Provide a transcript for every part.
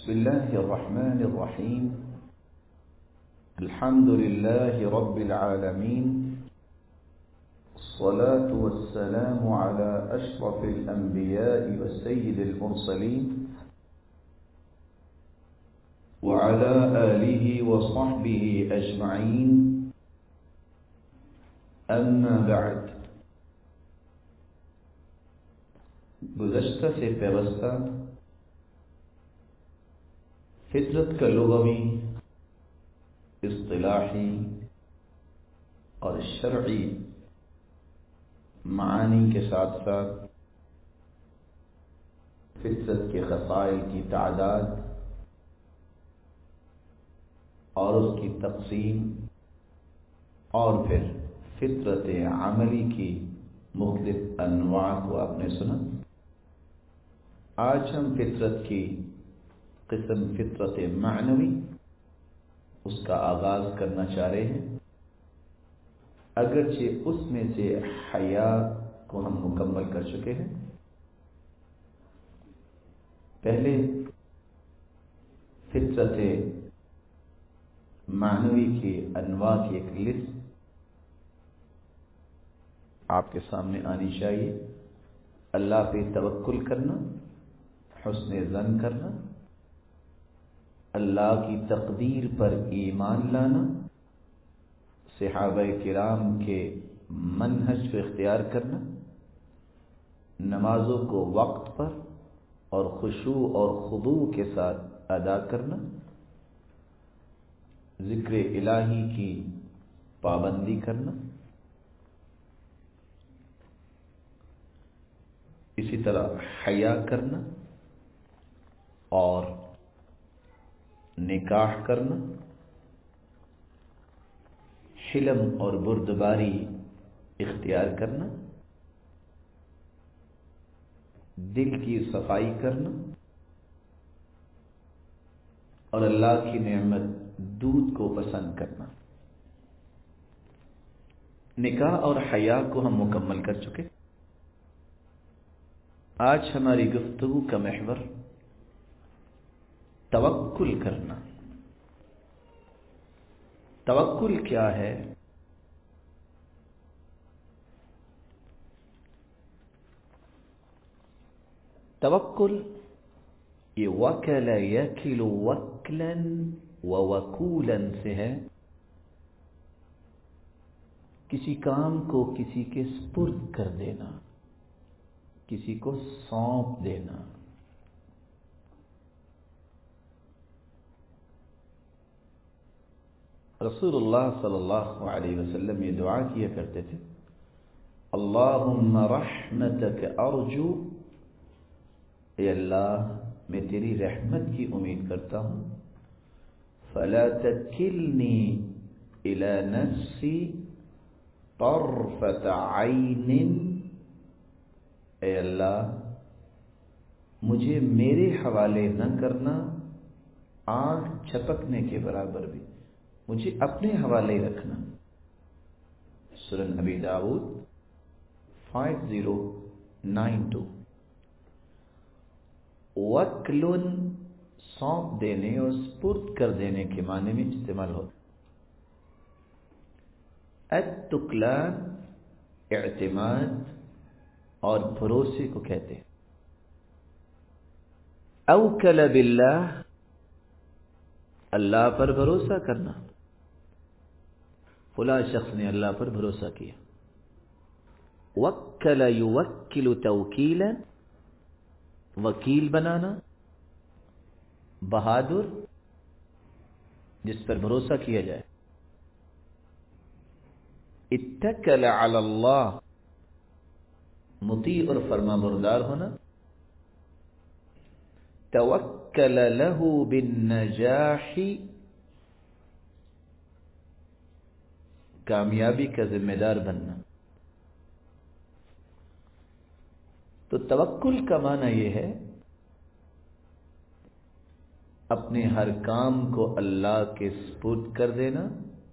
بسم الله الرحمن الرحيم. الحمد لله رب العالمين، الصلاة والسلام على أشرف الأنبياء وسيد المرسلين وعلى آله وصحبه أجمعين. أما بعد، گزشتہ سے پیوستہ فطرت کا لغوی، اصطلاحی اور شرعی معانی کے ساتھ ساتھ فطرت کے خصائل کی تعداد اور اس کی تقسیم اور پھر فطرت عملی کی مختلف انواع کو آپ نے سنا. آج ہم فطرت کی قسم فطرت معنوی اس کا آغاز کرنا چاہ رہے ہیں. اگرچہ اس میں سے حیا کو ہم مکمل کر چکے ہیں. پہلے فطرت معنوی کی انواع کی ایک لسٹ آپ کے سامنے آنی چاہیے. اللہ پہ توکل کرنا، حسن ظن کرنا، اللہ کی تقدیر پر ایمان لانا، صحابہ کرام کے منہج کو اختیار کرنا، نمازوں کو وقت پر اور خشوع اور خضوع کے ساتھ ادا کرنا، ذکر الہی کی پابندی کرنا، اسی طرح حیا کرنا اور نکاح کرنا، حلم اور بردباری اختیار کرنا، دل کی صفائی کرنا اور اللہ کی نعمت دودھ کو پسند کرنا. نکاح اور حیا کو ہم مکمل کر چکے. آج ہماری گفتگو کا محور توکل کرنا. توکل کیا ہے؟ توکل یہ وکل یکل وکلا ووکولا سے ہے. کسی کام کو کسی کے سپرد کر دینا، کسی کو سونپ دینا. رسول اللہ صلی اللہ علیہ وسلم یہ دعا کیا کرتے تھے: اللہم رحمتک ارجو، اے اللہ میں تیری رحمت کی امید کرتا ہوں. فلا تکلنی الی نفسی طرفۃ عین، اے اللہ مجھے میرے حوالے نہ کرنا آنکھ جھپکنے کے برابر بھی، مجھے اپنے حوالے رکھنا. سنن ابی داؤد 5092. وکلن سونپ دینے اور سپرد کر دینے کے معنی میں استعمال ہوتا. التکلان اعتماد اور بھروسے کو کہتے ہیں. اوکل باللہ، اللہ پر بھروسہ کرنا. فلاں شخص نے اللہ پر بھروسہ کیا. وکل یوکل توکیلا، وکیل بنانا، بہادر جس پر بھروسہ کیا جائے. اتکل علی اللہ، مطیع اور فرما بردار ہونا. توکل لہ بالنجاح، کامیابی کا ذمہ دار بننا. تو توکل کا معنی یہ ہے اپنے ہر کام کو اللہ کے سپرد کر دینا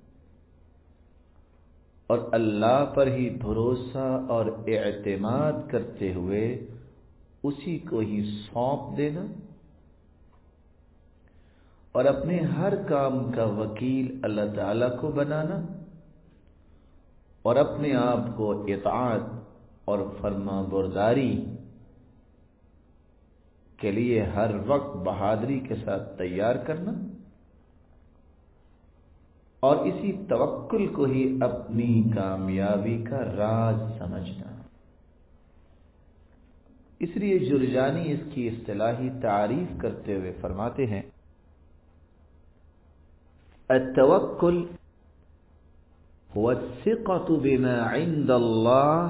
اور اللہ پر ہی بھروسہ اور اعتماد کرتے ہوئے اسی کو ہی سونپ دینا اور اپنے ہر کام کا وکیل اللہ تعالی کو بنانا اور اپنے آپ کو اطاعت اور فرما برداری کے لیے ہر وقت بہادری کے ساتھ تیار کرنا اور اسی توکل کو ہی اپنی کامیابی کا راز سمجھنا۔ اس لیے جرجانی اس کی اصطلاحی تعریف کرتے ہوئے فرماتے ہیں التوکل هو الثقة بما عند الله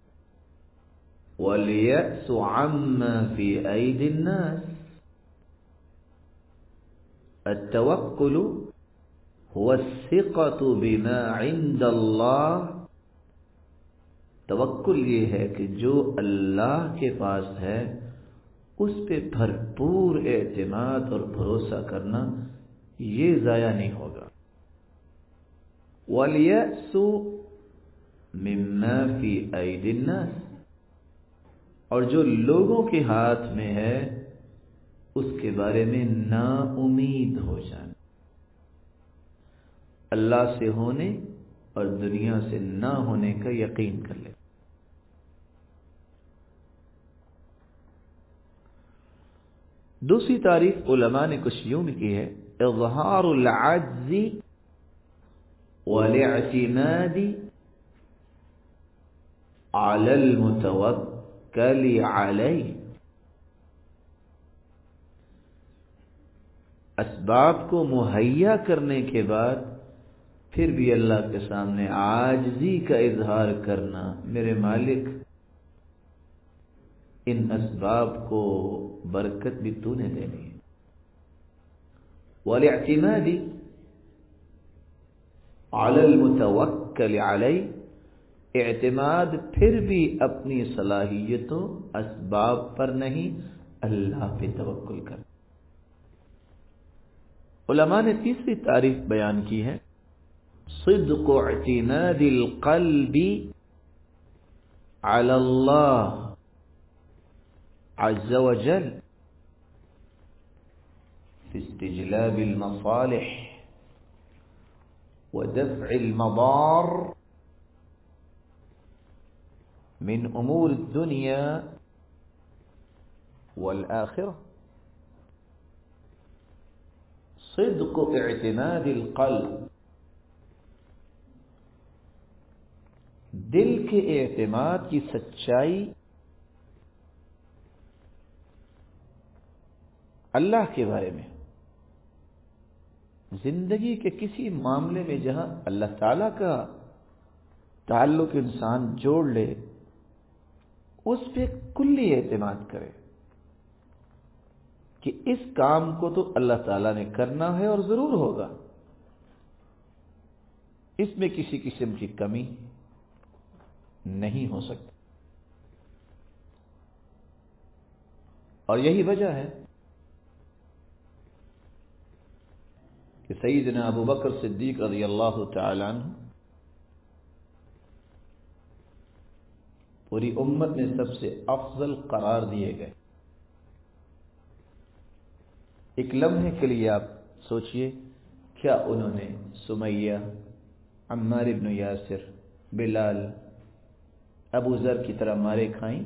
واليأس عما في أيدي الناس۔ التوکل هو الثقة بما عند الله، توکل یہ ہے کہ جو اللہ کے پاس ہے اس پہ بھرپور اعتماد اور بھروسہ کرنا، یہ ضائع نہیں ہوگا۔ وَالْيَأْسُ مِمَّا فِي أَيْدِ النَّاسِ، اور جو لوگوں کے ہاتھ میں ہے اس کے بارے میں نا امید ہو جانا، اللہ سے ہونے اور دنیا سے نہ ہونے کا یقین کر لے۔ دوسری تعریف علماء نے کچھ یوں کی ہے اظہار العجز والاعتماد علی المتوکل علیہ، اسباب کو مہیا کرنے کے بعد پھر بھی اللہ کے سامنے عاجزی کا اظہار کرنا، میرے مالک ان اسباب کو برکت بھی تو نے دینی ہے۔ والاعتماد علی المتوکل علیہ، اعتماد پھر بھی اپنی صلاحیتوں اسباب پر نہیں، اللہ پہ توکل کر۔ علماء نے تیسری تعریف بیان کی ہے صدق اعتماد القلب علی اللہ عز وجل في استجلاب المصالح ودفع المضار من امور الدنيا والآخرة۔ صدق اعتماد القلب، دل کے اعتماد کی سچائی اللہ کے بارے میں، زندگی کے کسی معاملے میں جہاں اللہ تعالی کا تعلق انسان جوڑ لے اس پہ کلی اعتماد کرے کہ اس کام کو تو اللہ تعالیٰ نے کرنا ہے اور ضرور ہوگا، اس میں کسی قسم کی کمی نہیں ہو سکتی۔ اور یہی وجہ ہے کہ سیدنا ابو بکر صدیق رضی اللہ تعالی عنہ پوری امت میں سب سے افضل قرار دیے گئے۔ ایک لمحے کے لیے آپ سوچئے، کیا انہوں نے سمیہ، عمار بن یاسر، بلال، ابو ذر کی طرح مارے کھائیں؟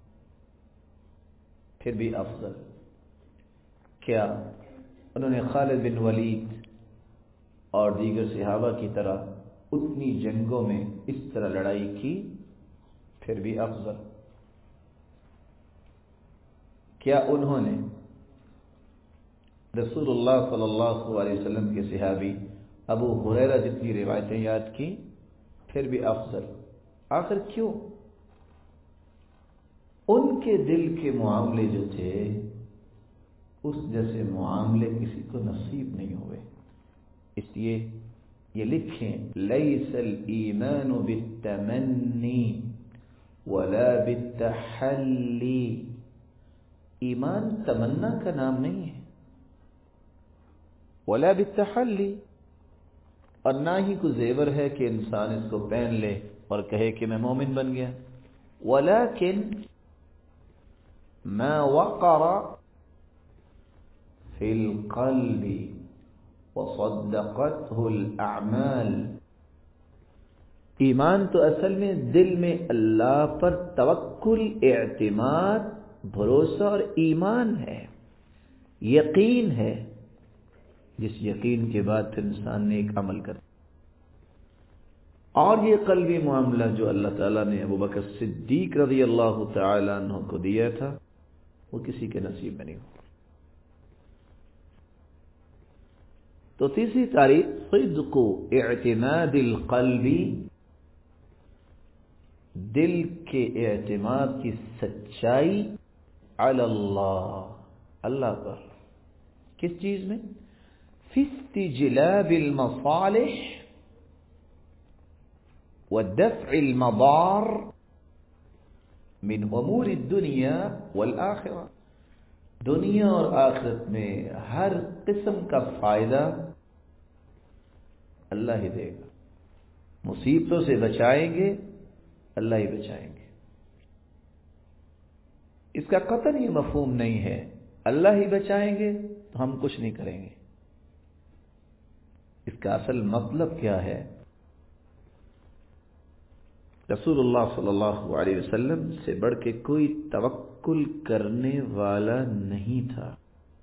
پھر بھی افضل۔ کیا انہوں نے خالد بن ولید اور دیگر صحابہ کی طرح اتنی جنگوں میں اس طرح لڑائی کی؟ پھر بھی افضل۔ کیا انہوں نے رسول اللہ صلی اللہ علیہ وسلم کے صحابی ابو ہریرہ جتنی روایتیں یاد کی؟ پھر بھی افضل۔ آخر کیوں؟ ان کے دل کے معاملے جو تھے اس جیسے معاملے کسی کو نصیب نہیں ہوئے۔ اس لیے یہ لکھیں لیس الایمان بالتمنی ولا بالتحلی، ایمان تمنا کا نام نہیں ہے، ولا بالتحلی، اور نہ ہی کوئی زیور ہے کہ انسان اس کو پہن لے اور کہے کہ میں مومن بن گیا، ولیکن ما وقر فی القلب وصدقته الأعمال. ایمان تو اصل میں دل میں اللہ پر توکل، اعتماد، بھروسہ اور ایمان ہے، یقین ہے، جس یقین کے بعد پھر انسان نے ایک عمل کرتا. اور یہ قلبی معاملہ جو اللہ تعالیٰ نے ابو بکر صدیق رضی اللہ تعالیٰ عنہ کو دیا تھا، وہ کسی کے نصیب میں نہیں ہوا. تو تیسری تعریف صدق اعتماد القلب، دل کے اعتماد کی سچائی علی اللہ پر. کس چیز میں؟ فی استجلاب المصالح ودفع المضار من امور الدنیا والآخرہ. دنیا اور آخرت میں ہر قسم کا فائدہ اللہ ہی دے گا. مصیبتوں سے بچائیں گے اللہ ہی بچائیں گے. اس کا قطعاً یہ مفہوم نہیں ہے اللہ ہی بچائیں گے تو ہم کچھ نہیں کریں گے. اس کا اصل مطلب کیا ہے؟ رسول اللہ صلی اللہ علیہ وسلم سے بڑھ کے کوئی توکل کرنے والا نہیں تھا،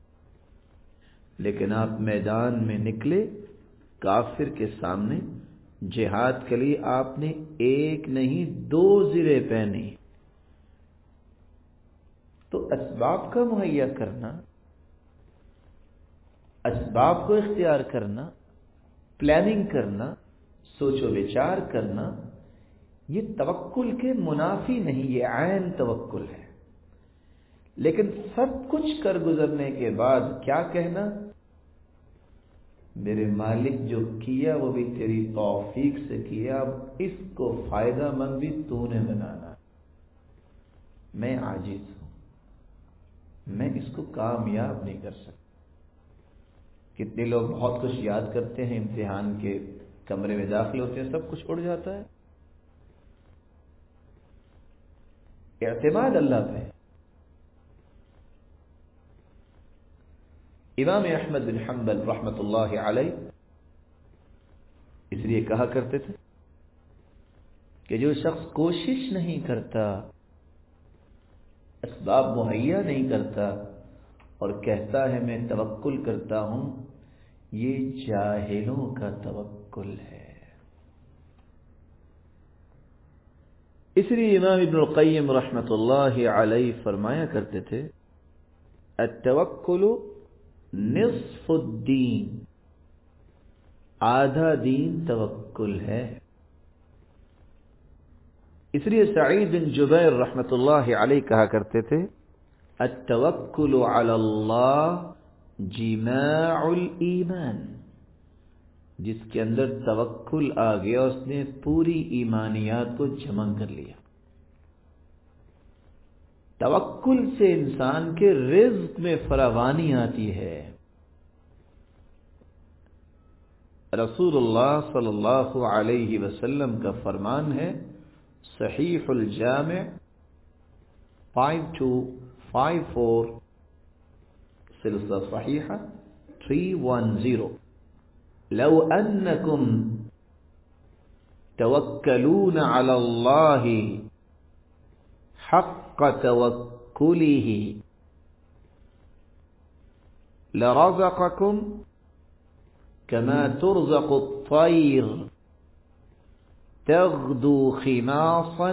لیکن آپ میدان میں نکلے کافر کے سامنے جہاد کے لیے. آپ نے ایک نہیں 2 زرے پہنی. تو اسباب کا مہیا کرنا، اسباب کو اختیار کرنا، پلاننگ کرنا، سوچ و وچار کرنا، یہ توکل کے منافی نہیں، یہ عین توکل ہے. لیکن سب کچھ کر گزرنے کے بعد کیا کہنا؟ میرے مالک جو کیا وہ بھی تیری توفیق سے کیا، اب اس کو فائدہ مند بھی تو نے بنانا. میں عاجز ہوں، میں اس کو کامیاب نہیں کر سکتا. کتنے لوگ بہت کچھ یاد کرتے ہیں، امتحان کے کمرے میں داخل ہوتے ہیں سب کچھ اڑ جاتا ہے. اعتماد اللہ پہ. امام احمد بن حنبل رحمۃ اللہ علیہ اس لیے کہا کرتے تھے کہ جو شخص کوشش نہیں کرتا، اسباب مہیا نہیں کرتا اور کہتا ہے میں توکل کرتا ہوں، یہ جاہلوں کا توکل ہے. اس لیے امام ابن القیم رحمۃ اللہ علیہ فرمایا کرتے تھے التوکل نصف الدین، آدھا دین توکل ہے. اس لیے سعید بن جبیر رحمۃ اللہ علیہ کہا کرتے تھے التوکل علی اللہ جماع الایمان. جس کے اندر توکل آ گیا اس نے پوری ایمانیات کو جمع کر لیا. توکل سے انسان کے رزق میں فراوانی آتی ہے. رسول اللہ صلی اللہ علیہ وسلم کا فرمان ہے، صحیح الجامع 5254 سلسلہ صحیحہ 310، لو انکم توکلون علی اللہ حق توکلہ لرزقکم كما ترزق الطير تغدو خماصا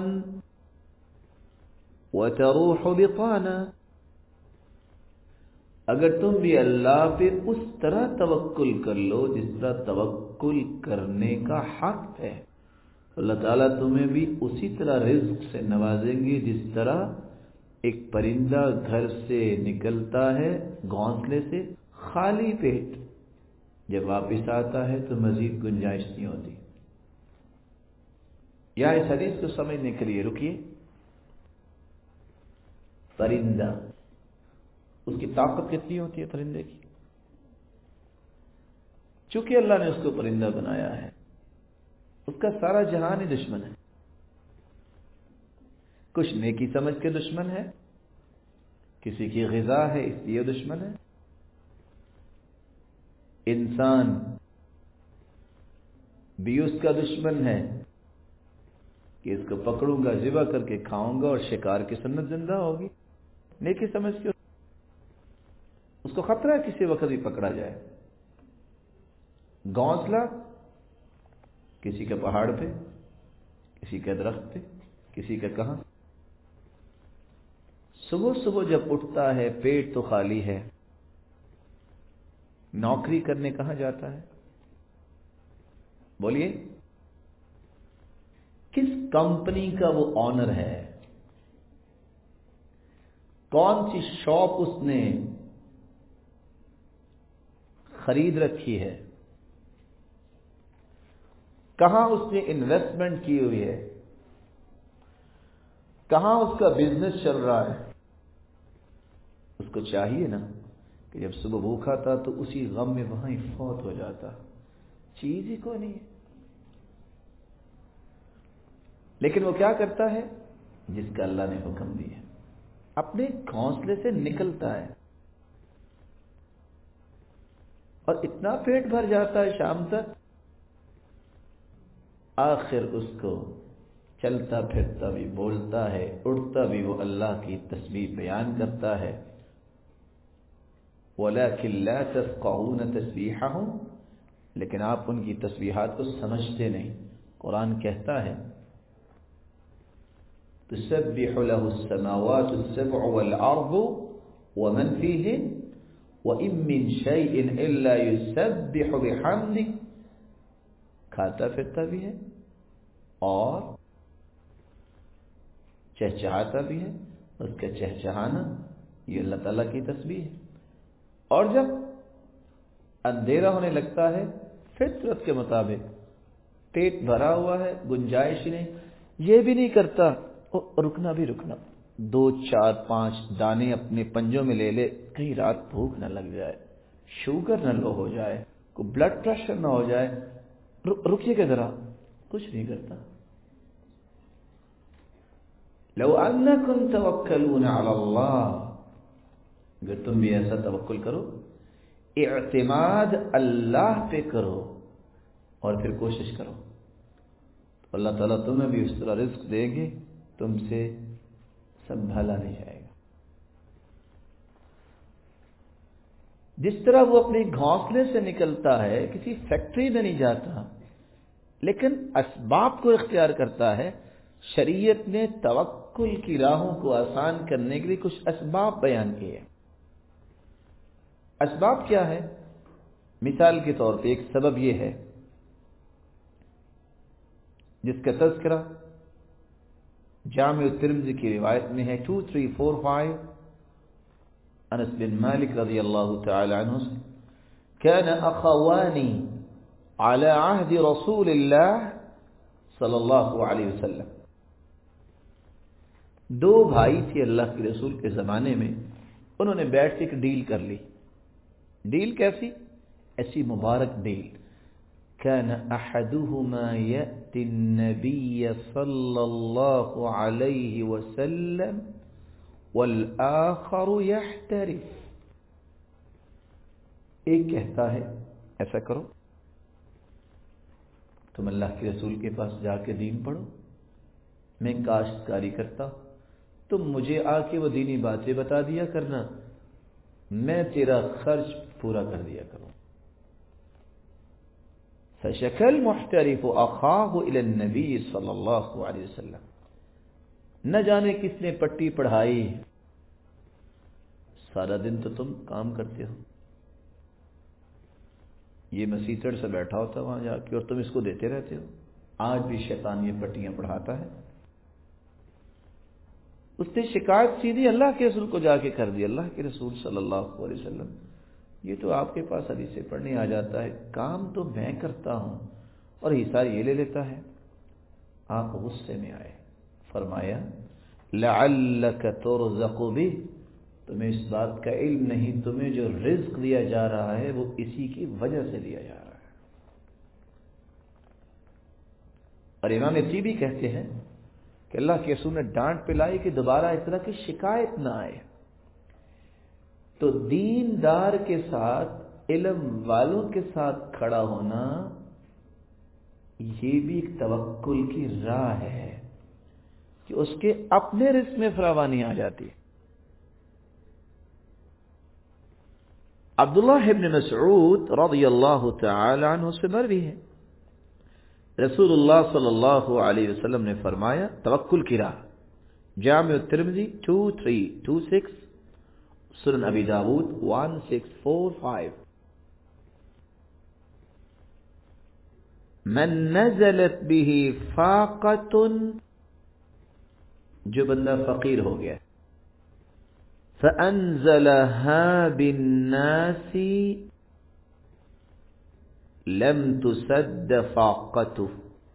وتروح بطانا. اگر تم بھی اللہ پہ اس طرح توکل کر لو جس طرح توکل کرنے کا حق ہے، اللہ تعالیٰ تمہیں بھی اسی طرح رزق سے نوازیں گے جس طرح ایک پرندہ گھر سے نکلتا ہے گھونسلے سے خالی پیٹ، جب واپس آتا ہے تو مزید گنجائش نہیں ہوتی. یا اس حدیث کو سمجھنے کے لیے رکیے. پرندہ، اس کی طاقت کتنی ہوتی ہے پرندے کی؟ چونکہ اللہ نے اس کو پرندہ بنایا ہے، اس کا سارا جہان ہی دشمن ہے. کچھ نیکی سمجھ کے دشمن ہے، کسی کی غذا ہے اس لیے دشمن ہے. انسان بھی اس کا دشمن ہے کہ اس کو پکڑوں گا، ذبح کر کے کھاؤں گا اور شکار کی سنت زندہ ہوگی، نیکی سمجھ کے اس کو خطرہ ہے کسی وقت بھی پکڑا جائے۔ گھونسلہ کسی کے پہاڑ پہ، کسی کے درخت پہ، کسی کا کہاں۔ صبح صبح جب اٹھتا ہے پیٹ تو خالی ہے، نوکری کرنے کہاں جاتا ہے؟ بولیے کس کمپنی کا وہ آنر ہے؟ کون سی شاپ اس نے خرید رکھی ہے؟ کہاں اس نے انویسٹمنٹ کی ہوئی ہے؟ کہاں اس کا بزنس چل رہا ہے؟ اس کو چاہیے نا کہ جب صبح بھوکا تھا تو اسی غم میں وہاں ہی فوت ہو جاتا، چیز ہی کوئی نہیں ہے۔ لیکن وہ کیا کرتا ہے؟ جس کا اللہ نے حکم دیا اپنے گھونسلے سے نکلتا ہے اور اتنا پیٹ بھر جاتا ہے شام تک، آخر اس کو چلتا پھرتا بھی، بولتا ہے، اڑتا بھی وہ اللہ کی تسبیح بیان کرتا ہے۔ وَلَكِنْ لَا تَفْقَهُونَ تَسْبِيحَهُمْ، لیکن آپ ان کی تسبیحات کو سمجھتے نہیں۔ قرآن کہتا ہے تسبح له السماوات السبع والأرض ومن فيهن وإن من شيء إلا يسبح بحمده، کھاتا پھرتا بھی ہے اور چہچہاتا بھی ہے، اس کا چہچہانا یہ اللہ تعالیٰ کی تسبیح ہے۔ اور جب اندھیرا ہونے لگتا ہے فطرت کے مطابق پیٹ بھرا ہوا ہے، گنجائش نہیں، یہ بھی نہیں کرتا رکنا بھی رکنا، 2 4 5 دانے اپنے پنجوں میں لے لے، کہیں رات بھوک نہ لگ جائے، شوگر نہ لو ہو جائے، کوئی بلڈ پریشر نہ ہو جائے، رکیے کہ ذرا، کچھ نہیں کرتا۔ لو انکم توکلون علی اللہ، اگر تم بھی ایسا توکل کرو، اعتماد اللہ پہ کرو اور پھر کوشش کرو، تو اللہ تعالیٰ تمہیں بھی اس طرح رزق دیں گے، تم سے سنبھالا نہیں جائے گا۔ جس طرح وہ اپنے گھونسلے سے نکلتا ہے، کسی فیکٹری میں نہیں جاتا، لیکن اسباب کو اختیار کرتا ہے۔ شریعت نے توکل کی راہوں کو آسان کرنے کے لیے کچھ اسباب بیان کیے۔ اسباب کیا ہے؟ مثال کے طور پہ ایک سبب یہ ہے جس کا تذکرہ جامع ترمذی کی روایت میں ہے 2345، انس بن مالک رضی اللہ تعالی عنہ سے، كان اخوان على عهد رسول اللہ صلی اللہ علیہ وسلم، 2 بھائی تھے اللہ کے رسول کے زمانے میں، انہوں نے بیٹھ کے ایک ڈیل کر لی۔ ڈیل کیسی؟ ایسی مبارک ڈیل، كان احدهما يأتي النبي صلى الله عليه وسلم والآخر يحترف، ایک کہتا ہے ایسا کرو، تم اللہ کے رسول کے پاس جا کے دین پڑھو، میں کاشتکاری کرتا ہوں، تم مجھے آ کے وہ دینی باتیں بتا دیا کرنا، میں تیرا خرچ پورا کر دیا کروں۔ فشكى المحترف أخاه إلى النبي صلی اللہ علیہ وسلم، نہ جانے کس نے پٹی پڑھائی، سارا دن تو تم کام کرتے ہو، یہ مسیطڑ سے بیٹھا ہوتا وہاں جا کے اور تم اس کو دیتے رہتے ہو، آج بھی شیطان یہ پٹیاں پڑھاتا ہے۔ اس نے شکایت سیدھی اللہ کے رسول کو جا کے کر دی، اللہ کے رسول صلی اللہ علیہ وسلم، یہ تو آپ کے پاس حدیثیں پڑھنے آ جاتا ہے، کام تو میں کرتا ہوں اور حصہ یہ لے لیتا ہے۔ آپ غصے میں آئے، فرمایا لعلک ترزق بہ، تمہیں اس بات کا علم نہیں، تمہیں جو رزق دیا جا رہا ہے وہ اسی کی وجہ سے دیا جا رہا ہے۔ اور امام طیبی کہتے ہیں کہ اللہ کے رسول نے ڈانٹ پلائی کہ دوبارہ اس طرح کی شکایت نہ آئے۔ تو دیندار کے ساتھ علم والوں کے ساتھ کھڑا ہونا یہ بھی ایک توکل کی راہ ہے کہ اس کے اپنے رزق میں فراوانی آ جاتی ہے. عبداللہ ابن مسعود رضی اللہ تعالی عنہ سے مروی ہے، رسول اللہ صلی اللہ علیہ وسلم نے فرمایا، توکل کی راہ، جامع الترمذی 2326، سنن ابی داود 1645، من نزلت به فاقۃ، جو بندہ فقیر ہو گیا فأنزلها بالناس لم تسد فاقته.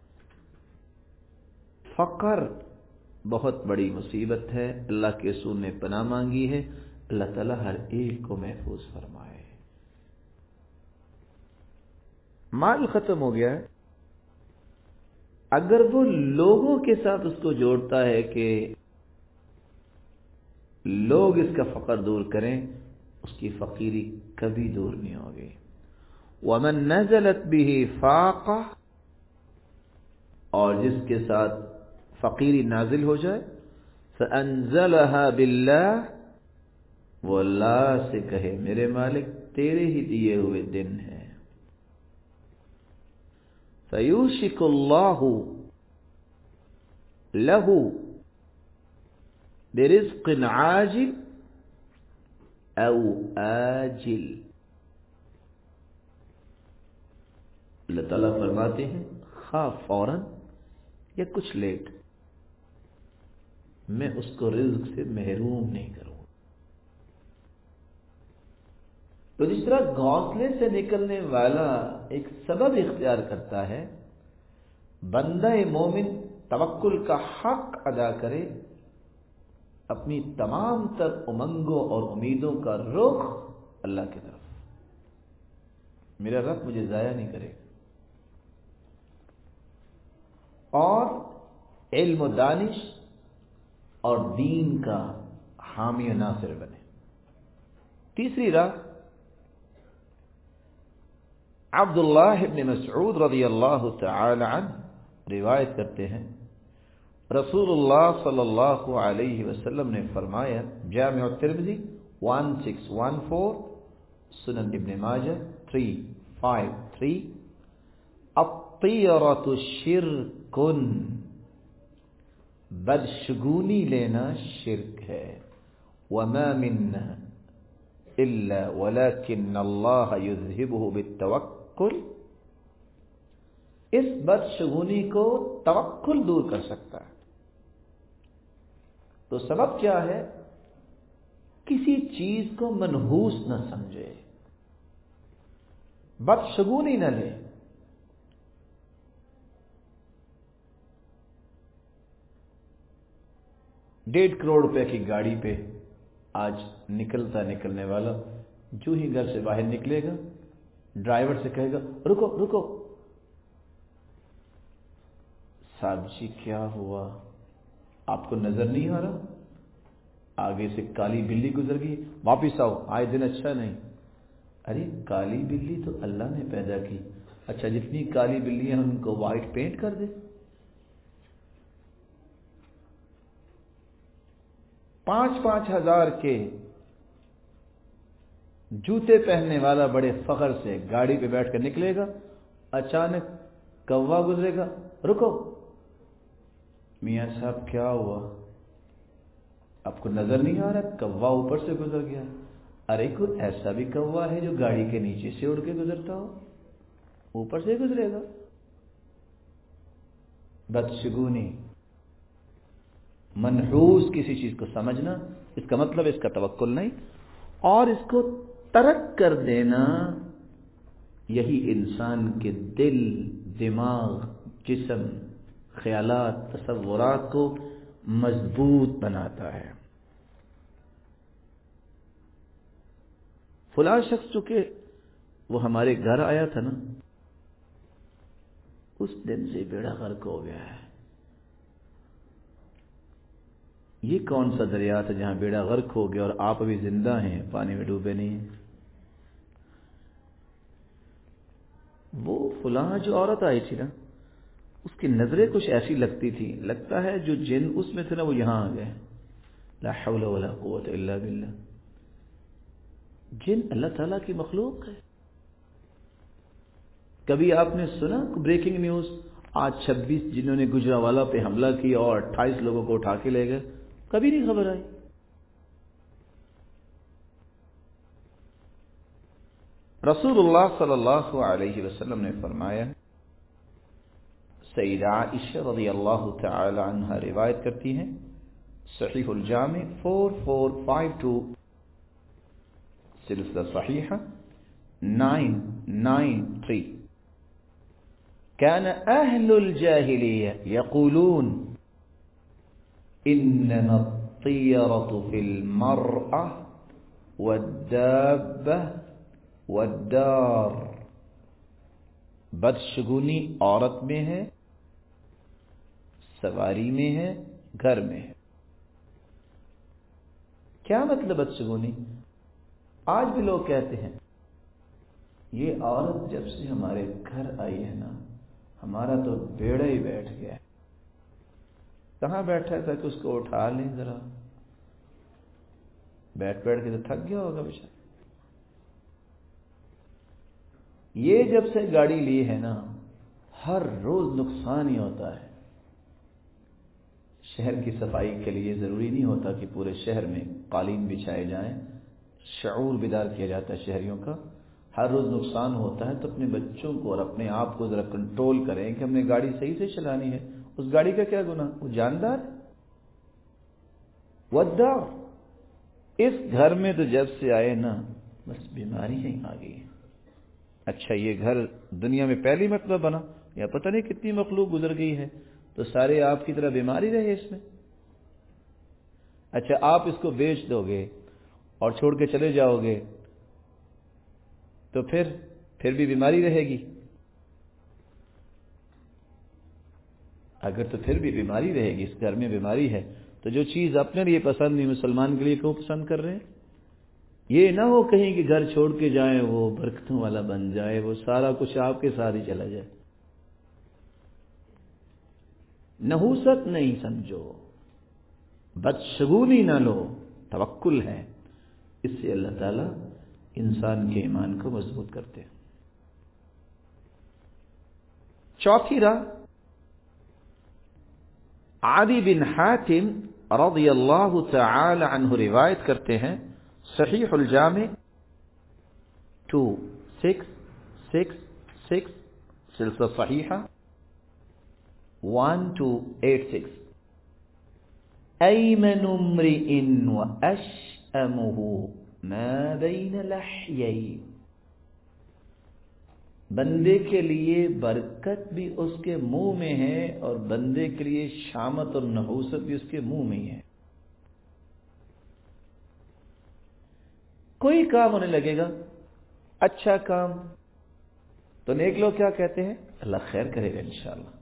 فقر بہت بڑی مصیبت ہے، اللہ کے رسول نے پناہ مانگی ہے، اللہ تعالیٰ ہر ایک کو محفوظ فرمائے. مال ختم ہو گیا ہے، اگر وہ لوگوں کے ساتھ اس کو جوڑتا ہے کہ لوگ اس کا فقر دور کریں، اس کی فقیری کبھی دور نہیں ہوگی. وَمَن نَزَلَتْ بِهِ فَاقَةٌ، اور جس کے ساتھ فقیری نازل ہو جائے، فَأَنزَلَهَا بِاللَّهِ، وہ اللہ سے کہے میرے مالک تیرے ہی دیے ہوئے دن ہیں، فَيُوشِكُ اللَّهُ لَهُ برزق عاجل او آجل. اللہ تعالیٰ فرماتے ہیں خواہ فوراً یا کچھ لیٹ، میں اس کو رزق سے محروم نہیں کروں. تو جس طرح گھونسلے سے نکلنے والا ایک سبب اختیار کرتا ہے، بندہ مومن توکل کا حق ادا کرے، اپنی تمام تر امنگوں اور امیدوں کا رخ اللہ کی طرف، میرا رب مجھے ضائع نہیں کرے، اور علم و دانش اور دین کا حامی و ناصر بنے. تیسری راہ، عبداللہ ابن مسعود رضی اللہ تعالی عنہ روایت کرتے ہیں، رسول اللہ صلی اللہ علیہ وسلم نے فرمایا، جامع الترمذی 1614، سنن ابن ماجہ 353، الطیرۃ شرک، بدشگونی لینا شرک ہے، وما منا الا ولکن اللہ یذہبہ بالتوکل، اس بدشگونی کو توکل دور کر سکتا ہے. تو سبب کیا ہے؟ کسی چیز کو منحوس نہ سمجھے، بدشگونی نہ لے. ₹1.5 کروڑ کی گاڑی پہ آج نکلنے والا جو ہی گھر سے باہر نکلے گا، ڈرائیور سے کہے گا رکو رکو. صاحب جی کیا ہوا، آپ کو نظر نہیں آ رہا؟ آگے سے کالی بلی گزر گئی، واپس آؤ، آئے دن اچھا نہیں. ارے کالی بلی تو اللہ نے پیدا کی، اچھا جتنی کالی بلیاں ہیں ان کو وائٹ پینٹ کر دے. 5,000 ہزار کے جوتے پہننے والا بڑے فخر سے گاڑی پہ بیٹھ کر نکلے گا، اچانک کوا گزرے گا، رکو میاں صاحب کیا ہوا، آپ کو نظر نہیں آ رہا؟ کوا اوپر سے گزر گیا. ارے کوئی ایسا بھی کوا ہے جو گاڑی کے نیچے سے اڑ کے گزرتا ہو؟ اوپر سے گزرے گا. بدشگونی، منحوس کسی چیز کو سمجھنا، اس کا مطلب اس کا توکل نہیں، اور اس کو ترک کر دینا، یہی انسان کے دل، دماغ، جسم، خیالات، تصورات کو مضبوط بناتا ہے. فلاں شخص چونکہ وہ ہمارے گھر آیا تھا نا، اس دن سے بیڑا غرق ہو گیا ہے. یہ کون سا دریا تھا جہاں بیڑا غرق ہو گیا اور آپ ابھی زندہ ہیں، پانی میں ڈوبے نہیں ہیں؟ فلاں جو عورت آئی تھی نا اس کی نظریں کچھ ایسی لگتی تھی، لگتا ہے جو جن اس میں تھے نا وہ یہاں آ گئے. لا حول ولا قوت الا باللہ. جن اللہ تعالیٰ کی مخلوق ہے. کبھی آپ نے سنا بریکنگ نیوز آج 26 جنہوں نے گجرانوالہ پہ حملہ کیا اور 28 لوگوں کو اٹھا کے لے گئے؟ کبھی نہیں خبر آئی. رسول اللہ صلی اللہ علیہ وسلم نے فرمایا، سیدہ عائشہ رضی اللہ تعالی عنہ روایت کرتی ہیں، صحیح الجامع 4452، سلسلہ صحیحہ 993، كان أهل الجاهلية يقولون إنما الطيرة في المرأة والدابة والدار. بدشگونی عورت میں ہے، سواری میں ہے، گھر میں ہے. کیا مطلب بدشگونی؟ آج بھی لوگ کہتے ہیں یہ عورت جب سے ہمارے گھر آئی ہے نا ہمارا تو بیڑا ہی بیٹھ گیا ہے. کہاں بیٹھا ہے تاکہ اس کو اٹھا لیں ذرا، بیٹھ کے تو تھک گیا ہوگا بیچارہ. یہ جب سے گاڑی لی ہے نا ہر روز نقصان ہی ہوتا ہے. شہر کی صفائی کے لیے ضروری نہیں ہوتا کہ پورے شہر میں قالین بچھائے جائیں، شعور بیدار کیا جاتا ہے شہریوں کا. ہر روز نقصان ہوتا ہے تو اپنے بچوں کو اور اپنے آپ کو ذرا کنٹرول کریں کہ ہم نے گاڑی صحیح سے چلانی ہے. اس گاڑی کا کیا گناہ؟ وہ جاندار ہے. والدار، اس گھر میں تو جب سے آئے نا بس بیماری ہی آ گئی. اچھا یہ گھر دنیا میں پہلی مرتبہ بنا یا پتہ نہیں کتنی مخلوق گزر گئی ہے تو سارے آپ کی طرح بیماری رہے اس میں. اچھا آپ اس کو بیچ دو گے اور چھوڑ کے چلے جاؤ گے تو پھر بھی بیماری رہے گی. اگر تو پھر بھی بیماری رہے گی، اس گھر میں بیماری ہے تو جو چیز اپنے لیے پسند نہیں مسلمان کے لیے کیوں پسند کر رہے ہیں؟ یہ نہ ہو کہیں کہ گھر چھوڑ کے جائیں وہ برکتوں والا بن جائے، وہ سارا کچھ آپ کے ساتھ ہی چلا جائے. نحوست نہیں سمجھو، بدشگونی نہ لو، توکل ہے. اس سے اللہ تعالی انسان کے ایمان کو مضبوط کرتے ہیں. چوتھی راہ، عدی بن حاتم رضی اللہ تعالی عنہ روایت کرتے ہیں، صحیح الجامع 2666، سلسلہ صحیحہ 1286، ایمن امرئ واشأمہ ما بین لحیین. بندے کے لیے برکت بھی اس کے منہ میں ہے اور بندے کے لیے شامت اور نحوست بھی اس کے منہ میں ہی ہے. کوئی کام ہونے لگے گا اچھا کام تو نیک لوگ کیا کہتے ہیں؟ اللہ خیر کرے گا انشاءاللہ.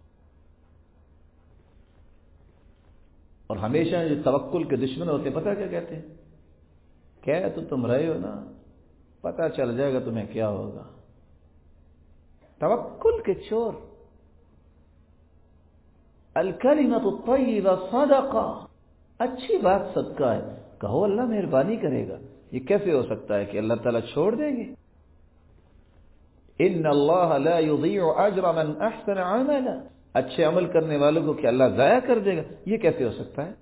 اور ہمیشہ جو توکل کے دشمن ہوتے ہیں پتہ کیا کہتے ہیں؟ کہہ تو تم رہے ہو نا، پتہ چل جائے گا تمہیں کیا ہوگا. توکل کے چور. الکلمۃ الطیبہ صدقہ، اچھی بات صدقہ ہے، کہو اللہ مہربانی کرے گا. یہ کیسے ہو سکتا ہے کہ اللہ تعالیٰ چھوڑ دیں گے؟ ان اللہ لا یضیع اجر من احسن عملا، اچھے عمل کرنے والوں کو کہ اللہ ضائع کر دے گا، یہ کیسے ہو سکتا ہے؟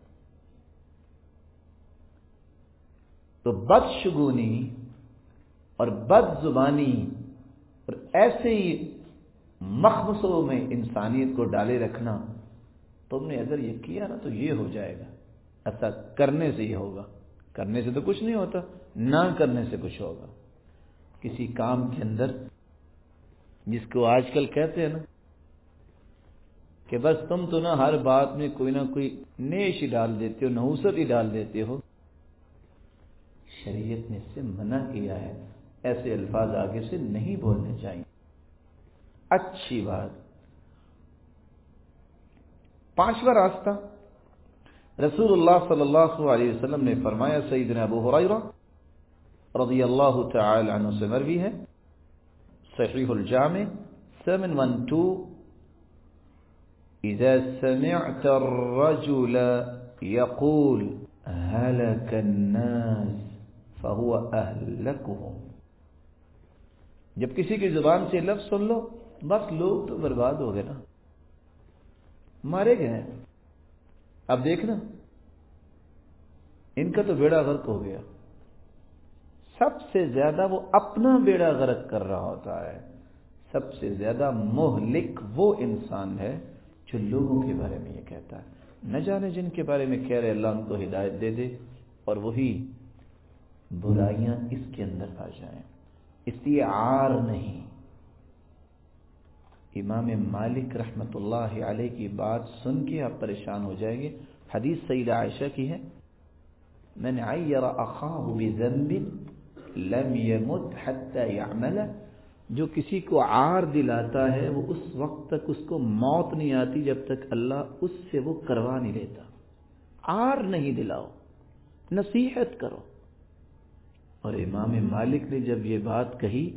تو بدشگونی اور بد زبانی اور ایسے ہی مخمصوں میں انسانیت کو ڈالے رکھنا، تم نے اگر یہ کیا نا تو یہ ہو جائے گا. ایسا کرنے سے ہی ہوگا، کرنے سے تو کچھ نہیں ہوتا، نہ کرنے سے کچھ ہوگا. کسی کام کے اندر جس کو آج کل کہتے ہیں نا کہ بس تم تو نا ہر بات میں کوئی نہ کوئی نیش ہی ڈال دیتے ہو، نحوست ہی ڈال دیتے ہو. شریعت نے اس سے منع کیا ہے، ایسے الفاظ آگے سے نہیں بولنے چاہیے. اچھی بات. پانچواں راستہ، رسول اللہ صلی اللہ علیہ وسلم نے فرمایا، سیدنا ابو ہریرہ رضی اللہ تعالی عنہ سے مروی ہے، صحیح الجامع 712 إذا سمعت الرجل يقول هلك الناس فهو أهلكهم. جب کسی کی زبان سے لفظ سن لو بس لوگ تو برباد ہو گئے نا، مارے گئے ہیں. اب دیکھنا ان کا تو بیڑا غرق ہو گیا. سب سے زیادہ وہ اپنا بیڑا غرق کر رہا ہوتا ہے. سب سے زیادہ مہلک وہ انسان ہے جو لوگوں کے بارے میں یہ کہتا ہے. نہ جانے جن کے بارے میں کہہ رہے اللہ ان کو ہدایت دے دے اور وہی برائیاں اس کے اندر آ جائیں. اس لیے عار نہیں. امام مالک رحمۃ اللہ علیہ کی بات سن کے آپ پریشان ہو جائیں گے. حدیث سیدہ عائشہ کی ہے، من عیر اخاہ بذنب لم يمت حتى يعمل. جو کسی کو عار دلاتا ہے وہ اس وقت تک اس کو موت نہیں آتی جب تک اللہ اس سے وہ کروا نہیں لیتا. عار نہیں دلاؤ، نصیحت کرو. اور امام مالک نے جب یہ بات کہی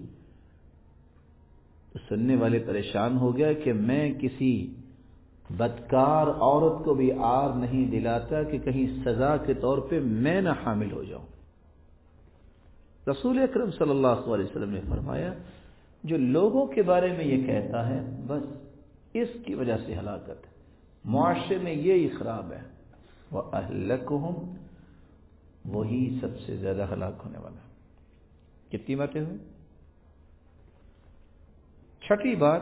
تو سننے والے پریشان ہو گیا کہ میں کسی بدکار عورت کو بھی عار نہیں دلاتا کہ کہیں سزا کے طور پہ میں نہ حامل ہو جاؤں. رسول اکرم صلی اللہ علیہ وسلم نے فرمایا جو لوگوں کے بارے میں یہ کہتا ہے بس اس کی وجہ سے ہلاکت ہے. معاشرے میں یہی خراب ہے. وَأَهْلَكُهُمْ وہی سب سے زیادہ ہلاک ہونے والا. کتنی باتیں ہوئی؟ چھٹی بات،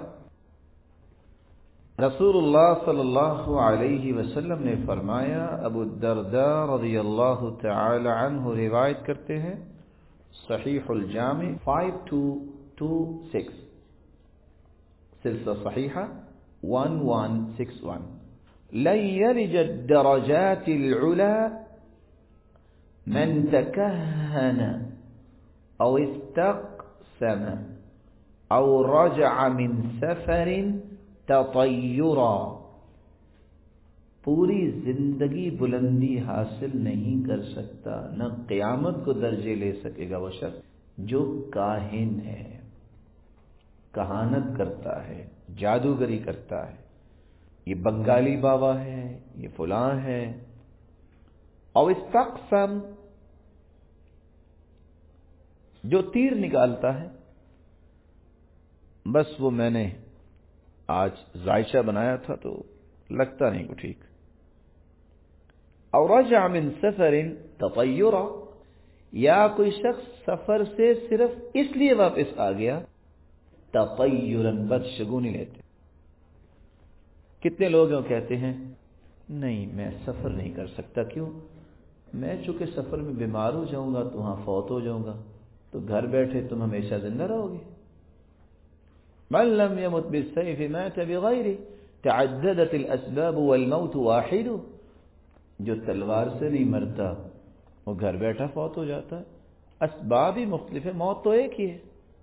رسول اللہ صلی اللہ علیہ وسلم نے فرمایا، ابو الدرداء رضی اللہ تعالی عنہ روایت کرتے ہیں، صحیح الجامع 5226 سلسلہ صحیحہ 1161، لن يرج الدرجات العلا من تكهن او استقسم او رجع من سفر تطیرا. پوری زندگی بلندی حاصل نہیں کر سکتا، نہ قیامت کو درجے لے سکے گا وہ شخص جو کاہن ہے، کہانت کرتا ہے، جادوگری کرتا ہے. یہ بنگالی بابا ہے، یہ فلاں ہے. او استقسم، جو تیر نکالتا ہے، بس وہ میں نے آج ذائچہ بنایا تھا تو لگتا نہیں کو ٹھیک. او رجع من سفر تطیرا، یا کوئی شخص سفر سے صرف اس لیے واپس آ گیا تطیرا، بدشگونی لیتے. کتنے لوگ ہیں کہتے ہیں نہیں میں سفر نہیں کر سکتا. کیوں؟ میں چونکہ سفر میں بیمار ہو جاؤں گا تو وہاں فوت ہو جاؤں گا، تو گھر بیٹھے تم ہمیشہ زندہ رہو گے. من لم يمت بالسيف مات بغيره تعددت الاسباب والموت واحد. جو تلوار سے نہیں مرتا وہ گھر بیٹھا فوت ہو جاتا ہے. اسباب ہی مختلف ہے، موت تو ایک ہی ہے.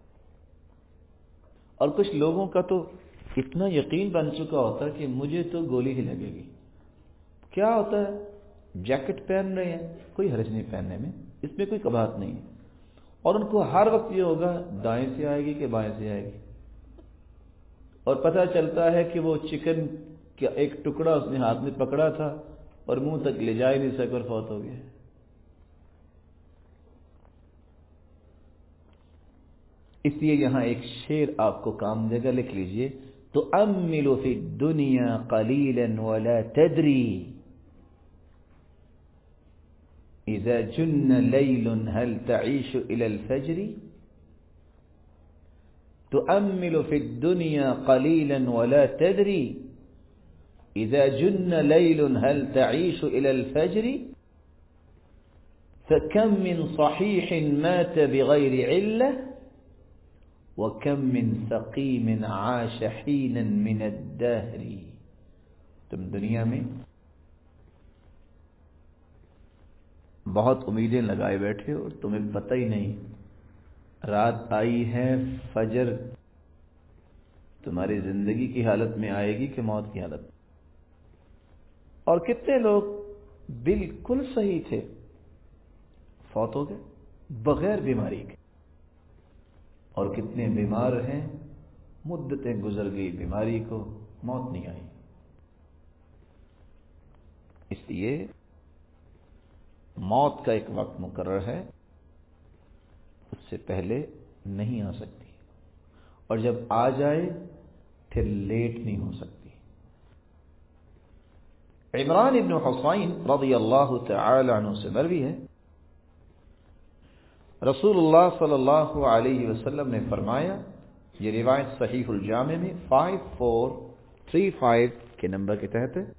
اور کچھ لوگوں کا تو اتنا یقین بن چکا ہوتا ہے کہ مجھے تو گولی ہی لگے گی. کیا ہوتا ہے؟ جیکٹ پہن رہے ہیں، کوئی حرج نہیں پہننے میں، اس میں کوئی کباہت نہیں ہے. اور ان کو ہر وقت یہ ہوگا دائیں سے آئے گی کہ بائیں سے آئے گی. اور پتہ چلتا ہے کہ وہ چکن کا ایک ٹکڑا اس نے ہاتھ میں پکڑا تھا اور منہ تک لے جا ہی نہیں سکا اور فوت ہو گیا. اس لیے یہاں ایک شعر آپ کو کام دے گا، لکھ لیجئے. تؤمل في الدنيا قليلا ولا تدري إذا جن ليل هل تعيش إلى الفجر. تؤمل في الدنيا قليلا ولا تدري إذا جن ليل هل تعيش إلى الفجر. فكم من صحيح مات بغير علة وكم من سقيم عاش حينا من الدهر. تم دنیا میں بہت امیدیں لگائے بیٹھے اور تمہیں پتہ ہی نہیں رات آئی ہے، فجر تمہاری زندگی کی حالت میں آئے گی کہ موت کی حالت. اور کتنے لوگ بالکل صحیح تھے، فوت ہو گئے بغیر بیماری کے. اور کتنے بیمار ہیں مدتیں گزر گئی، بیماری کو موت نہیں آئی. اس لیے موت کا ایک وقت مقرر ہے، اس سے پہلے نہیں آ سکتی، اور جب آ جائے پھر لیٹ نہیں ہو سکتی. عمران ابن حسین رضی اللہ تعالی عنہ سے مروی ہے، رسول اللہ صلی اللہ علیہ وسلم نے فرمایا، یہ روایت صحیح الجامع میں 5435 کے نمبر کے تحت ہے،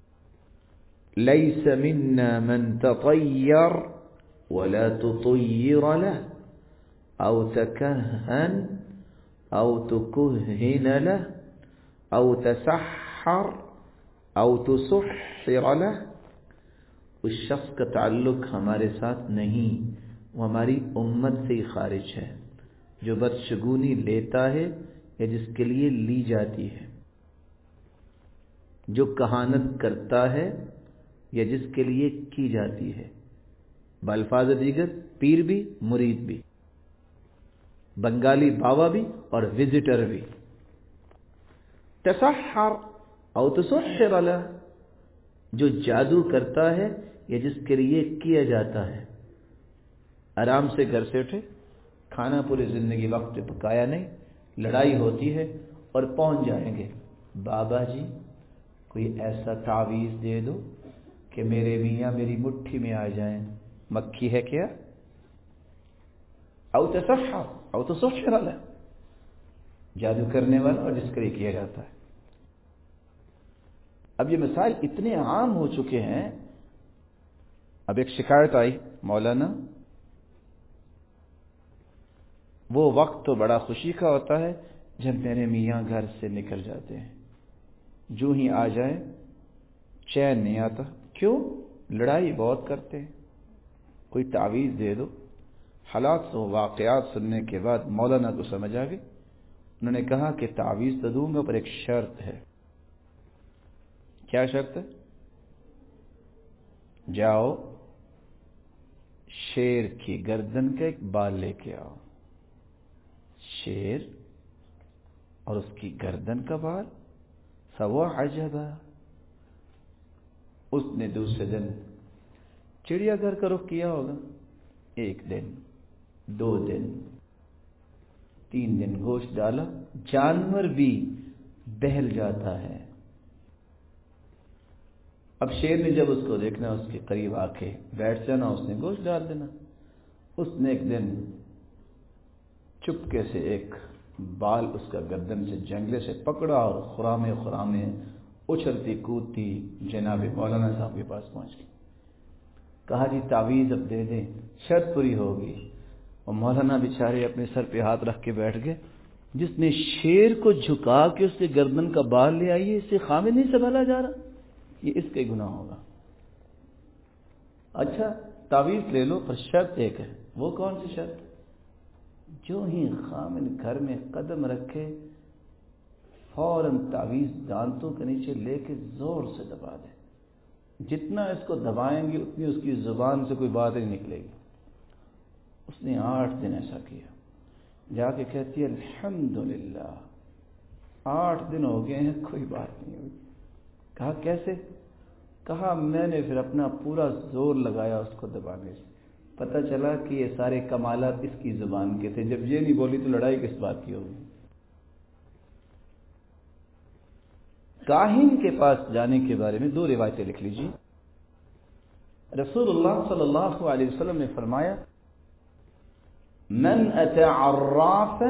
ليس منا من تطير ولا تطير له أو تكهن أو تكهن له أو تسحر أو تسحر له. اس شخص کا تعلق ہمارے ساتھ نہیں، وہ ہماری امت سے ہی خارج ہے، جو بدشگونی لیتا ہے یا جس کے لیے لی جاتی ہے، جو کہانت کرتا ہے یا جس کے لیے کی جاتی ہے. بالفاظ دیگر پیر بھی، مرید بھی، بنگالی بابا بھی اور وزٹر بھی. تسحر او تسحر له، جو جادو کرتا ہے یا جس کے لیے کیا جاتا ہے. آرام سے گھر سے اٹھے، کھانا پوری زندگی وقت پہ پکایا نہیں، لڑائی ہوتی ہے اور پہنچ جائیں گے، بابا جی کوئی ایسا تعویذ دے دو کہ میرے میاں میری مٹھی میں آ جائیں. مکھی ہے کیا؟ او تسحر او تسحر له، جادو کرنے والا اور جس کے لیے کیا جاتا ہے. اب یہ مسائل اتنے عام ہو چکے ہیں. اب ایک شکایت آئی، مولانا وہ وقت تو بڑا خوشی کا ہوتا ہے جب میرے میاں گھر سے نکل جاتے ہیں، جو ہی آ جائیں چین نہیں آتا. کیوں؟ لڑائی بہت کرتے ہیں، کوئی تعویذ دے دو. حالات و واقعات سننے کے بعد مولانا کو سمجھ آ گئی. انہوں نے کہا کہ تعویذ تو دوں گا پر ایک شرط ہے. کیا شرط ہے؟ جاؤ شیر کی گردن کا ایک بال لے کے آؤ. شیر اور اس کی گردن کا بال، سوا عجبا. اس نے دوسرے دن چڑیا گھر کا رخ کیا ہوگا. 1 دن، 2 دن، 3 دن گوشت ڈالا، جانور بھی بہل جاتا ہے. اب شیر نے جب اس کو دیکھنا، اس کے قریب آ کے بیٹھ جانا، اس نے گوشت ڈال دینا. اس نے ایک دن چپکے سے ایک بال اس کا گردن سے جنگلے سے پکڑا اور خرامے خرامے اچھلتی کودتی جناب مولانا صاحب کے پاس پہنچ گئی. کہا جی تعویذ اب دے دیں، شرط پوری ہوگی. اور مولانا بیچارے اپنے سر پہ ہاتھ رکھ کے بیٹھ گئے. جس نے شیر کو جھکا کے اس کے گردن کا بال لے آئیے، اس سے خامد نہیں سنبھالا جا رہا، یہ اس کا گناہ ہوگا. اچھا تعویذ لے لو پر شرط ایک ہے. وہ کون سی شرط؟ جو ہی خامد گھر میں قدم رکھے فوراً تعویذ دانتوں کے نیچے لے کے زور سے دبا دے. جتنا اس کو دبائیں گے اتنی اس کی زبان سے کوئی بات نہیں نکلے گی. اس نے 8 دن ایسا کیا. جا کے کہتی ہے الحمدللہ 8 دن ہو گئے ہیں کوئی بات نہیں ہوئی. کہا کیسے؟ کہا میں نے پھر اپنا پورا زور لگایا اس کو دبانے سے، پتہ چلا کہ یہ سارے کمالات اس کی زبان کے تھے. جب یہ نہیں بولی تو لڑائی کس بات کی ہوگی؟ کاہن کے پاس جانے کے بارے میں 2 روایتیں لکھ لیجیے. رسول اللہ صلی اللہ علیہ وسلم نے فرمایا من اتى عرافا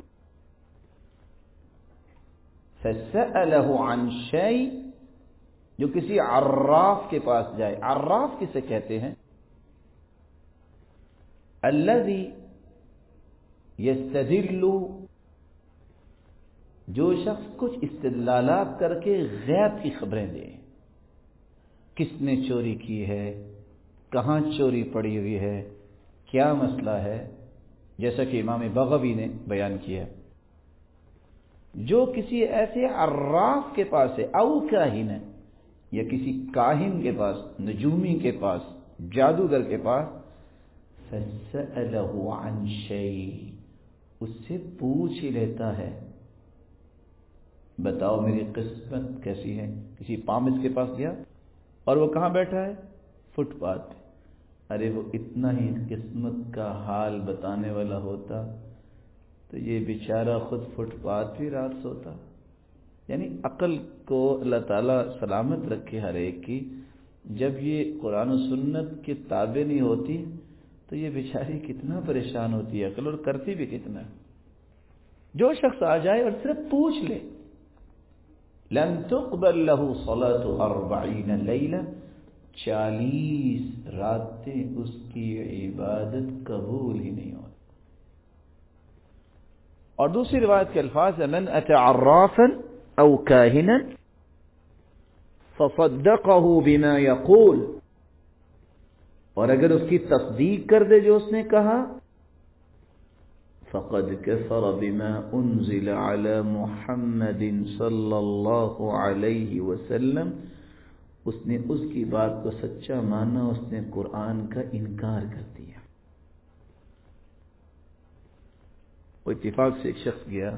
فسأله عن شيء، جو کسی عراف کے پاس جائے. عراف کسے کہتے ہیں؟ الذي يستدل، جو شخص کچھ استدلالات کر کے غیب کی خبریں دے. کس نے چوری کی ہے، کہاں چوری پڑی ہوئی ہے، کیا مسئلہ ہے، جیسا کہ امام بغوی نے بیان کیا. جو کسی ایسے عراف کے پاس ہے، او کاہن ہے، یا کسی کاہن کے پاس، نجومی کے پاس، جادوگر کے پاس، فسألہ عن شیء، اس سے پوچھ ہی لیتا ہے بتاؤ میری قسمت کیسی ہے. کسی پامس کے پاس گیا اور وہ کہاں بیٹھا ہے؟ فٹ پاتھ پہ. ارے وہ اتنا ہی قسمت کا حال بتانے والا ہوتا تو یہ بیچارہ خود فٹ پاتھ بھی رات سوتا. یعنی عقل کو اللہ تعالیٰ سلامت رکھے ہر ایک کی. جب یہ قرآن و سنت کے تابع نہیں ہوتی تو یہ بیچاری کتنا پریشان ہوتی ہے عقل، اور کرتی بھی کتنا. جو شخص آ جائے اور صرف پوچھ لے، لن تقبل له صلاة 40 لیلہ، 40 راتیں اس کی عبادت قبول ہی نہیں ہوتی. اور دوسری روایت کے الفاظ ہیں من اتى عرافا او کاہنا فصدقه بما يقول، اور اگر اس کی تصدیق کر دے جو اس نے کہا، فقد كفر بما انزل على محمد صلی اللہ علیہ وسلم، اس نے اس کی بات کو سچا مانا، اس نے قرآن کا انکار کر دیا. وہ اتفاق سے ایک شخص گیا،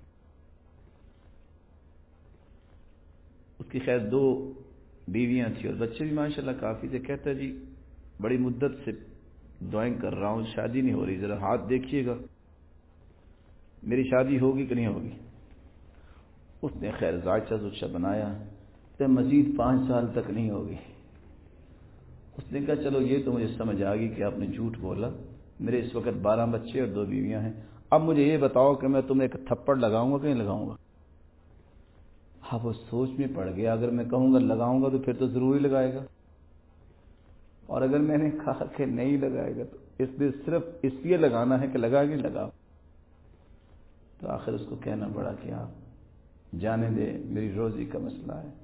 اس کی خیر 2 بیویاں تھیں اور بچے بھی ماشاءاللہ کافی تھے. کہتا ہے جی بڑی مدت سے دعائیں کر رہا ہوں، شادی نہیں ہو رہی، ذرا ہاتھ دیکھیے گا میری شادی ہوگی کہ نہیں ہوگی. اس نے خیر زائچہ بنایا تو مزید 5 سال تک نہیں ہوگی. اس نے کہا چلو یہ تو مجھے سمجھ آ گئی کہ آپ نے جھوٹ بولا، میرے اس وقت 12 بچے اور 2 بیویاں ہیں. اب مجھے یہ بتاؤ کہ میں تمہیں ایک تھپڑ لگاؤں گا کہ نہیں لگاؤں گا. ہاں وہ سوچ میں پڑ گیا، اگر میں کہوں گا لگاؤں گا تو پھر تو ضروری لگائے گا، اور اگر میں نے کہا کہ نہیں لگائے گا تو اس لیے صرف اس لیے لگانا ہے کہ لگا کہ لگاؤ. تو آخر اس کو کہنا پڑا کہ آپ جانے دے، میری روزی کا مسئلہ ہے.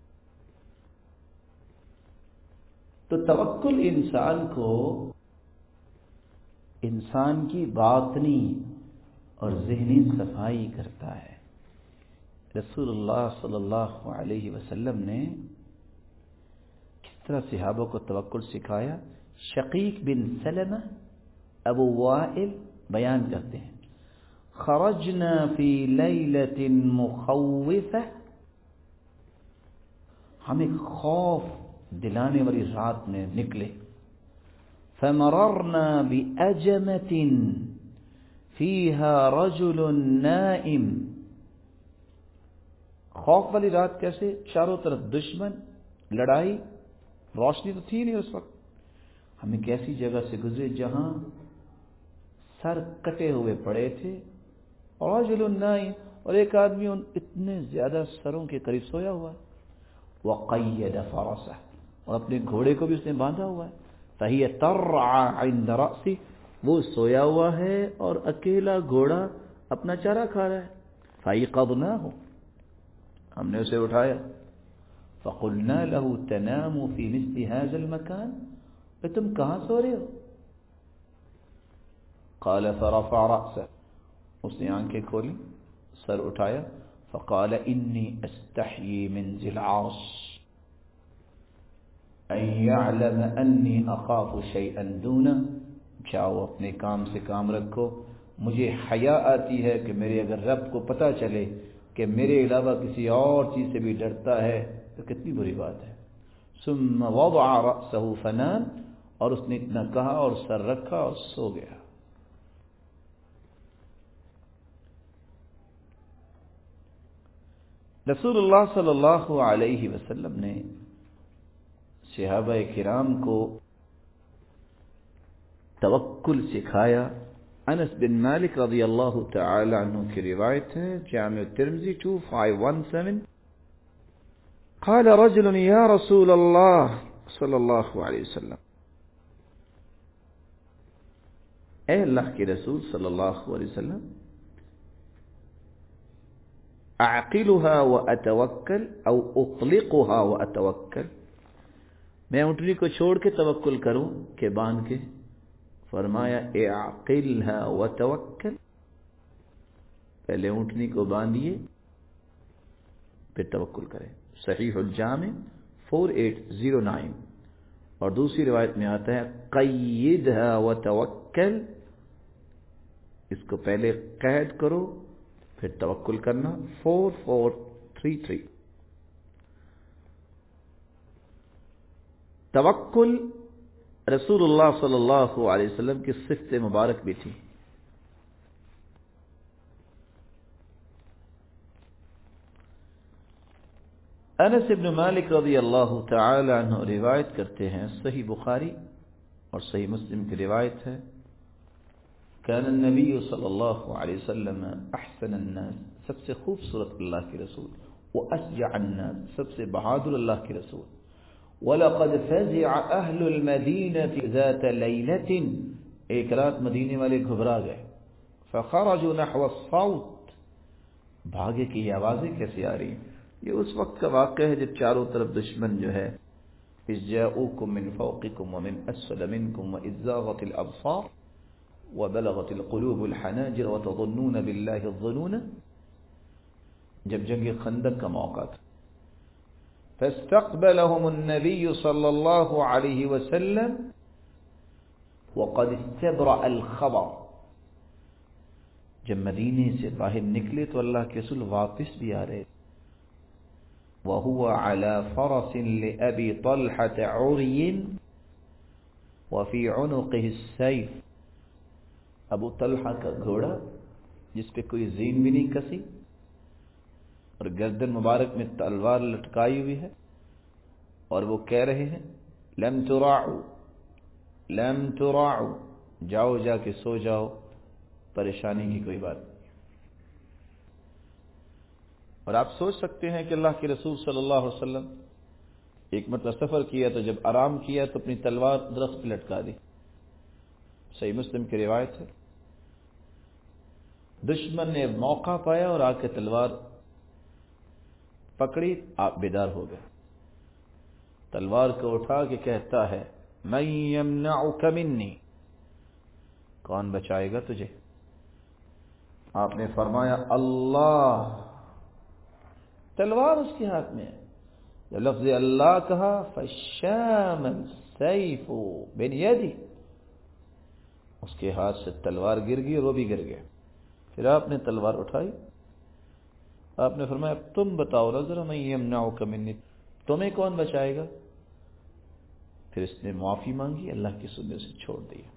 تو توکل انسان کو انسان کی باطنی اور ذہنی صفائی کرتا ہے. رسول اللہ صلی اللہ علیہ وسلم نے کس طرح صحابہ کو توکل سکھایا. شقیق بن سلمہ ابو وائل بیان کرتے ہیں، خرجنا فی لیلۃ مخوفہ، ہم ایک خوف دلانے والی رات میں نکلے. فمررنا بأجمۃ فیہا رجل نائم، خوف والی رات کیسے؟ چاروں طرف دشمن، لڑائی، روشنی تو تھی نہیں اس وقت. ہم ایک ایسی جگہ سے گزرے جہاں سر کٹے ہوئے پڑے تھے، اور رجل نائم، اور ایک آدمی ان اتنے زیادہ سروں کے قریب سویا ہوا ہے. وقید فرسہ، اور اپنے گھوڑے کو بھی اس نے باندھا ہوا ہے. فہی ترعى عند رأسہ، وہ سویا ہوا ہے اور اکیلا گھوڑا اپنا چارہ کھا رہا ہے. فایقظناہ، ہم نے اسے اٹھایا. فقلنا له تنام في مثل هذا المكان، کہ تم کہاں سو رہے ہو؟ قال فرفع رأسه، اس نے آنکھیں کھولی، سر اٹھایا. فقال انی استحیی من ذی العرش ان يعلم انی اخاف شیئا دونه، جاؤ اپنے کام سے کام رکھو، مجھے حیا آتی ہے کہ میرے اگر رب کو پتہ چلے کہ میرے علاوہ کسی اور چیز سے بھی ڈرتا ہے تو کتنی بری بات ہے. ثم وضع رأسه فنام، اور اس نے اتنا کہا اور سر رکھا اور سو گیا. رسول اللہ صلی اللہ علیہ وسلم نے صحابہ کرام کو توکل سکھایا. انس بن مالک رضی اللہ تعالی عنہ کی روایت ہے، جامع ترمذی 2517. قال رجل یا رسول اللہ صلی اللہ علیہ وسلم، اے اللہ کے رسول صلی اللہ علیہ وسلم، اعقلها واتوکل او اطلقها واتوکل، میں اونٹنی کو چھوڑ کے توکل کروں کہ باندھ کے؟ فرمایا اعقلها وتوکل، پہلے اونٹنی کو باندھیے پھر توکل کریں. صحیح الجامع 4809. اور دوسری روایت میں آتا ہے قیدها وتوکل، اس کو پہلے قید کرو پھر توکل کرنا. 44 33. توکل رسول اللہ صلی اللہ علیہ وسلم کی صفت مبارک بھی تھی. انس ابن مالک رضی اللہ تعالی عنہ روایت کرتے ہیں، صحیح بخاری اور صحیح مسلم کی روایت ہے، کان النبی صلی اللہ علیہ وسلم احسن الناس، سب سے خوبصورت اللہ کے رسول، واشجع الناس، سب سے بہادر اللہ کے رسول. وَلَقَدْ فَزِعَ أَهْلُ الْمَدِينَةِ ذَاتَ لَيْلَةٍ، ایک رات مدینے والے گھبرا گئے. فَخَرَجُوا نَحْوَ الصَّوْتِ، بھاگے کہ یہ آوازیں کیسے آ رہی ہیں. یہ اس وقت کا واقعہ ہے جب چاروں طرف دشمن جو ہے، إِذْ جَاءُوكُم مِّن فَوْقِكُمْ وَمِنْ أَسْفَلَ مِنْكُمْ وَإِذْ زَاغَتِ الْأَبْصَارُ وَبَلَغَتِ الْقُلُوبُ الْحَنَاجِرَ وَتَظُنُّونَ بِاللَّهِ الظُّنُونَ، جب جنگ خندق کا موقع تھا. فاستقبلهم النبي صلى الله عليه وسلم وقد استبرأ الخبر، جب مدینے سے باہر نکلے تو اللہ کے رسول واپس بھی آ رہے. وهو على فرس لأبي طلحة عري وفي عنقه السيف، ابو طلحہ کا گھوڑا جس پہ کوئی زین بھی نہیں کسی اور گردن مبارک میں تلوار لٹکائی ہوئی ہے، اور وہ کہہ رہے ہیں لم تراعوا لم تراعوا، جاؤ جا کے سو جاؤ، پریشانی کی کوئی بات نہیں. اور آپ سوچ سکتے ہیں کہ اللہ کے رسول صلی اللہ علیہ وسلم ایک مرتبہ سفر کیا تو جب آرام کیا تو اپنی تلوار درخت پہ لٹکا دی. صحیح مسلم کی روایت ہے، دشمن نے موقع پایا اور آ کے تلوار پکڑی، آپ بیدار ہو گئے. تلوار کو اٹھا کے کہتا ہے من یمنعک منی، کون بچائے گا تجھے؟ آپ نے فرمایا اللہ، تلوار اس کے ہاتھ میں ہے. جب لفظ اللہ کہا فشام السیف بین یدی، اس کے ہاتھ سے تلوار گر گئی اور وہ بھی گر گیا. پھر آپ نے تلوار اٹھائی، آپ نے فرمایا تم بتاؤ نا ذرا، من یمنعک منی، تمہیں کون بچائے گا؟ پھر اس نے معافی مانگی، اللہ کی سنت سے چھوڑ دیا.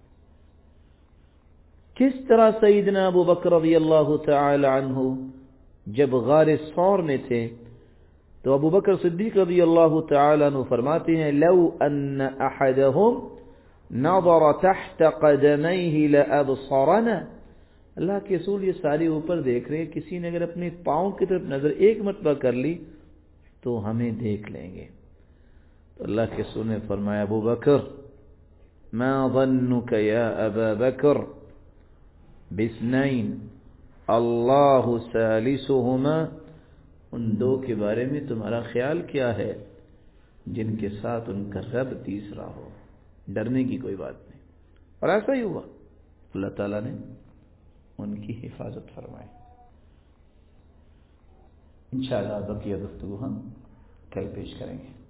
کس طرح سیدنا ابو بکر رضی اللہ تعالی عنہ جب غار ثور میں تھے تو ابو بکر صدیق رضی اللہ تعالی عنہ فرماتے ہیں لو ان احدهم نظر تحت قدمیہ لابصرنا، اللہ کے رسول یہ سارے اوپر دیکھ رہے ہیں، کسی نے اگر اپنے پاؤں کی طرف نظر ایک مرتبہ کر لی تو ہمیں دیکھ لیں گے. تو اللہ کے رسول نے فرمایا ابو بکر ما ظنک یا ابا بکر باثنین اللہ ثالثہما، ان دو کے بارے میں تمہارا خیال کیا ہے جن کے ساتھ ان کا رب تیسرا ہو. ڈرنے کی کوئی بات نہیں. اور ایسا ہی ہوا، اللہ تعالیٰ نے ان کی حفاظت فرمائی. انشاءاللہ بقیہ گفتگو ہم کل پیش کریں گے.